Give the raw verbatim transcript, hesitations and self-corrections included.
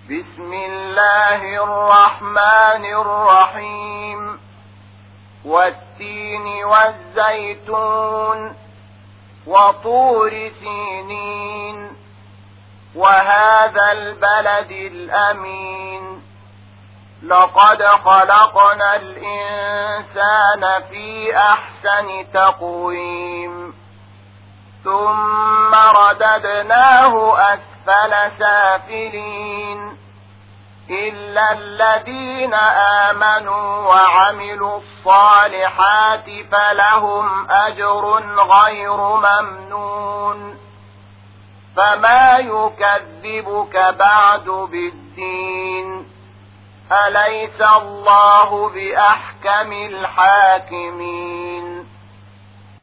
بسم الله الرحمن الرحيم والتين والزيتون وطور سينين وهذا البلد الأمين لقد خلقنا الإنسان في أحسن تقويم ثم رددناه أسفل سافلين إلا الذين آمنوا وعملوا الصالحات فلهم أجر غير ممنون فما يكذبك بعد بالدين أليس الله بأحكم الحاكمين